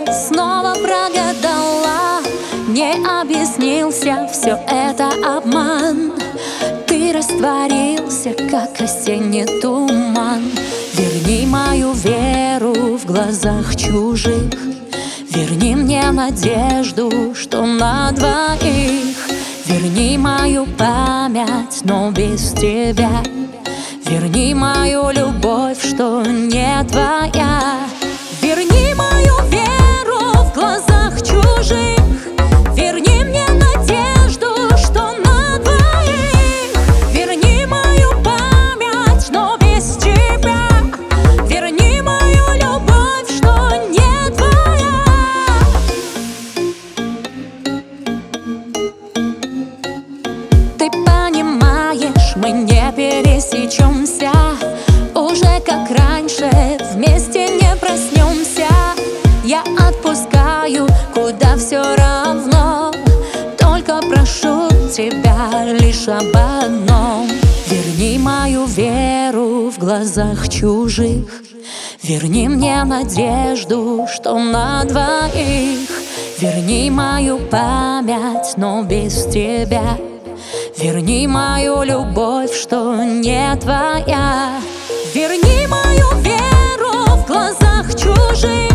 снова прогадала. Не объяснился, все это обман. Ты растворился, как осенний туман. Верни мою веру в глазах чужих. Верни мне надежду, что на двоих. Верни мою память, но без тебя. Верни мою любовь, что не твоя. Верни мою веру в глазах чужих. Верни мне надежду, что на двоих. Верни мою память, но без тебя. Верни мою любовь, что не твоя. Ты понимаешь, мы не пересечемся. Уже как раньше вместе не проснемся. Я отпускаю, куда все равно. Только прошу тебя лишь об одном. Верни мою веру в глазах чужих. Верни мне надежду, что на двоих. Верни мою память, но без тебя. Верни мою любовь, что не твоя. Верни мою веру в глазах чужих.